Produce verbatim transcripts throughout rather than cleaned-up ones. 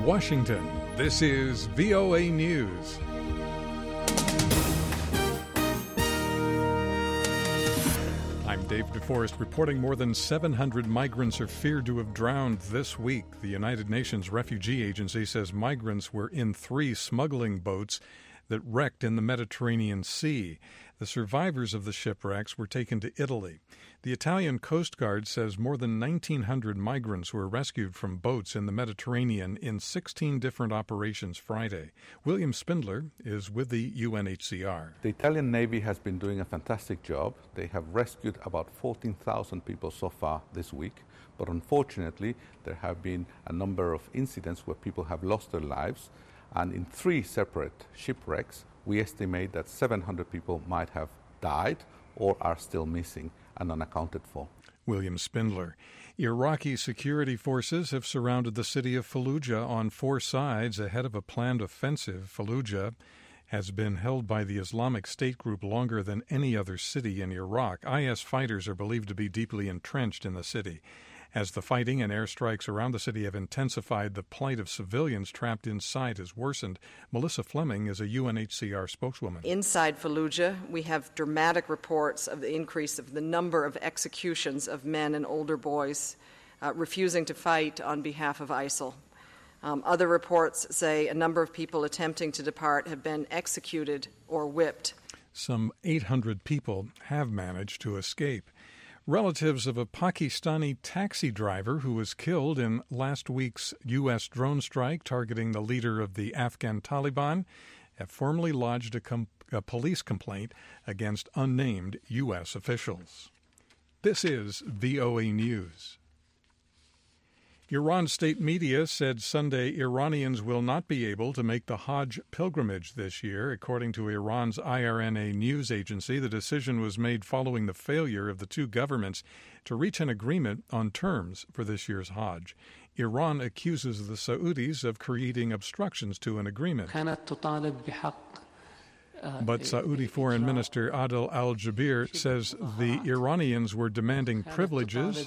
Washington, this is V O A News. I'm Dave DeForest reporting more than seven hundred migrants are feared to have drowned this week. The United Nations Refugee Agency says migrants were in three smuggling boats that wrecked in the Mediterranean Sea. The survivors of the shipwrecks were taken to Italy. The Italian Coast Guard says more than nineteen hundred migrants were rescued from boats in the Mediterranean in sixteen different operations Friday. William Spindler is with the U N H C R. The Italian Navy has been doing a fantastic job. They have rescued about fourteen thousand people so far this week. But unfortunately, there have been a number of incidents where people have lost their lives. And in three separate shipwrecks, we estimate that seven hundred people might have died or are still missing and unaccounted for. William Spindler. Iraqi security forces have surrounded the city of Fallujah on four sides ahead of a planned offensive. Fallujah has been held by the Islamic State group longer than any other city in Iraq. I S fighters are believed to be deeply entrenched in the city. As the fighting and airstrikes around the city have intensified, the plight of civilians trapped inside has worsened. Melissa Fleming is a U N H C R spokeswoman. Inside Fallujah, we have dramatic reports of the increase of the number of executions of men and older boys uh, refusing to fight on behalf of ISIL. Um, other reports say a number of people attempting to depart have been executed or whipped. Some eight hundred people have managed to escape. Relatives of a Pakistani taxi driver who was killed in last week's U S drone strike targeting the leader of the Afghan Taliban have formally lodged a, com- a police complaint against unnamed U S officials. This is V O A News. Iran state media said Sunday Iranians will not be able to make the Hajj pilgrimage this year. According to Iran's I R N A news agency, the decision was made following the failure of the two governments to reach an agreement on terms for this year's Hajj. Iran accuses the Saudis of creating obstructions to an agreement. But Saudi Foreign Minister Adel al-Jubeir says the Iranians were demanding privileges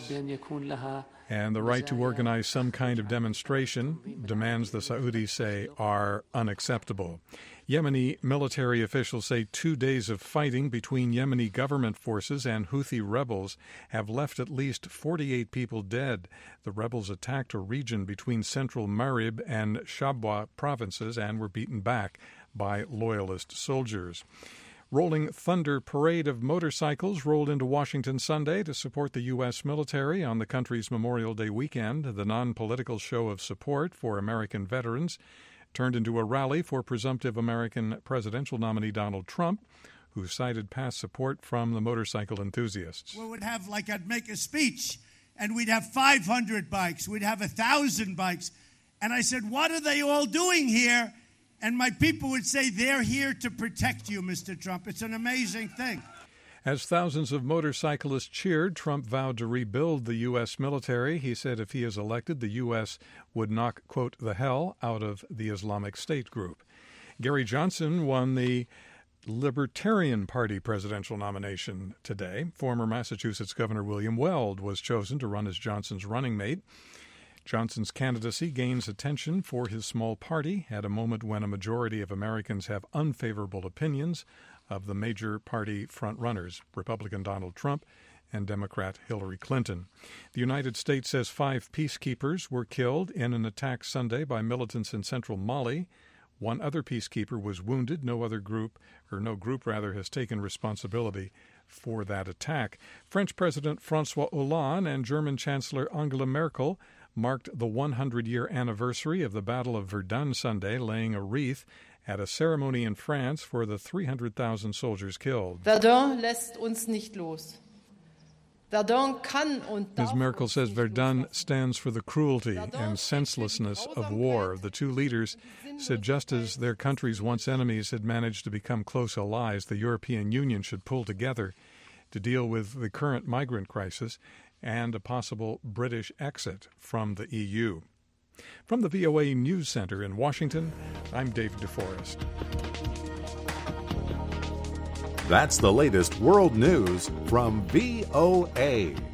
and the right to organize some kind of demonstration, demands the Saudis say are unacceptable. Yemeni military officials say two days of fighting between Yemeni government forces and Houthi rebels have left at least forty-eight people dead. The rebels attacked a region between central Marib and Shabwa provinces and were beaten back by loyalist soldiers. Rolling Thunder parade of motorcycles rolled into Washington Sunday to support the U S military on the country's Memorial Day weekend. The non-political show of support for American veterans turned into a rally for presumptive American presidential nominee Donald Trump, who cited past support from the motorcycle enthusiasts. We would have, like, I'd make a speech, and we'd have five hundred bikes, we'd have one thousand bikes. And I said, what are they all doing here? And my people would say, they're here to protect you, Mister Trump. It's an amazing thing. As thousands of motorcyclists cheered, Trump vowed to rebuild the U S military. He said if he is elected, the U S would knock, quote, the hell out of the Islamic State group. Gary Johnson won the Libertarian Party presidential nomination today. Former Massachusetts Governor William Weld was chosen to run as Johnson's running mate. Johnson's candidacy gains attention for his small party at a moment when a majority of Americans have unfavorable opinions of the major party frontrunners, Republican Donald Trump and Democrat Hillary Clinton. The United States says five peacekeepers were killed in an attack Sunday by militants in central Mali. One other peacekeeper was wounded. No other group, or no group rather, has taken responsibility for that attack. French President François Hollande and German Chancellor Angela Merkel marked the hundred-year anniversary of the Battle of Verdun Sunday, laying a wreath at a ceremony in France for the three hundred thousand soldiers killed. Verdun lässt uns nicht los. Verdun kann und darf. Miz Merkel says Verdun stands for the cruelty and senselessness of war. The two leaders said just as their countries' once enemies had managed to become close allies, the European Union should pull together to deal with the current migrant crisis and a possible British exit from the E U. From the V O A News Center in Washington, I'm Dave DeForest. That's the latest world news from V O A.